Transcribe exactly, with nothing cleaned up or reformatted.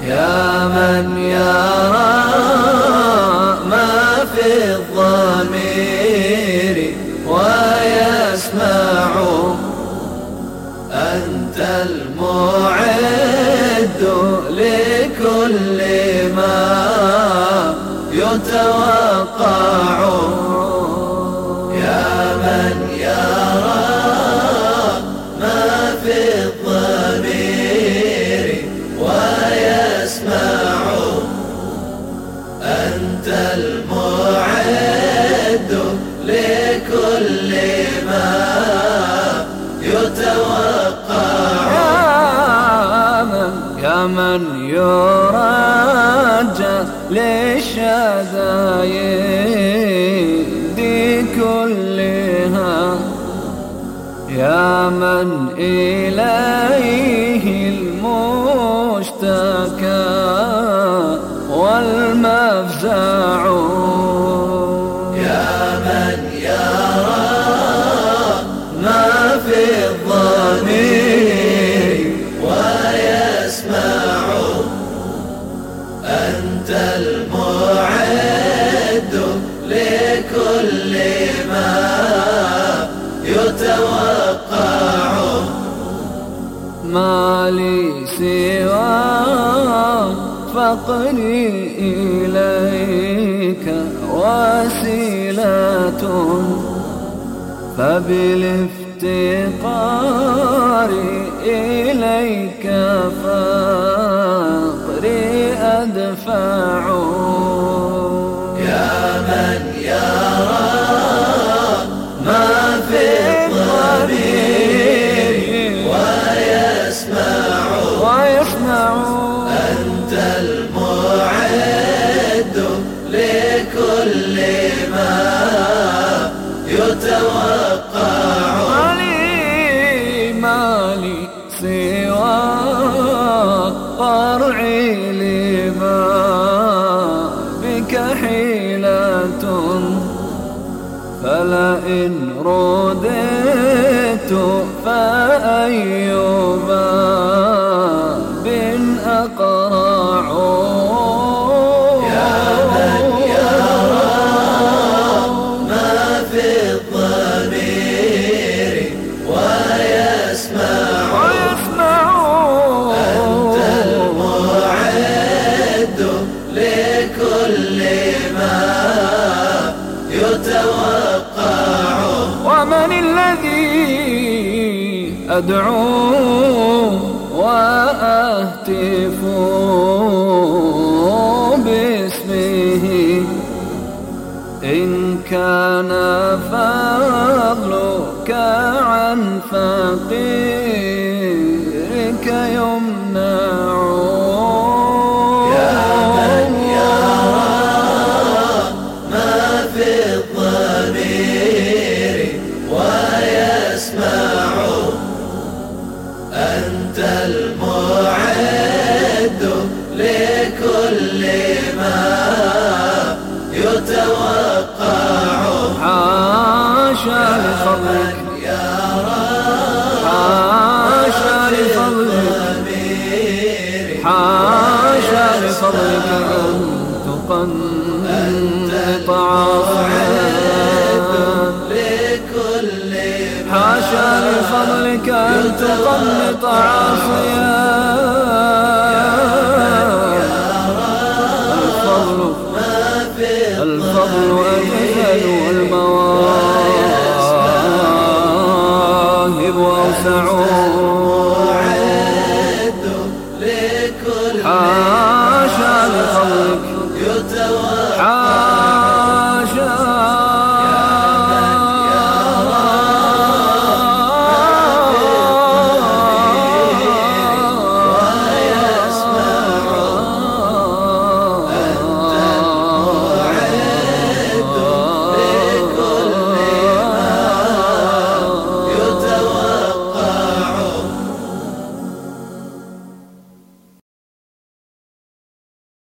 يا من يرى ما في الضمير ويسمع، أنت المعد لكل ما يتوقع. يا من يرى ما في الضمير ويسمع، أنت المعد لكل ما يتوقع. يا من يرجى للشدائد كلها، يا من إليه المشتكى والمفزع. يا من يرى ما في الضمير ويسمع، أنت المعد لكل ما يتوقع. ما لي سوى فقري إليك وسيلة، فبالافتقار إليك فقري أدفع. يا من يرى ما في الضمير ويسمع، أنت المعد لكل ما يتوقع. مالي مالي سوى قرعي لما بك حيلة، فلئن رددت فأي باب أقرع. يا من يرى ما في الضمير ويسمع، أنت المعد لكل ما يتوقع. ومن الذي أدعو وأهتف باسمه، إن كان فضلك عن فقيرك يمنع. يا من يرى ما في الضمير ويسمع، أنت المعد لكل ما يتوقع. حاشا لفضلك حاشا لفضلك حاشا لفضلك أن تقنط عاصيا، حاشا لفضلك أن تقنط عاصيا. الفضل أجزل والمواهب أوسع.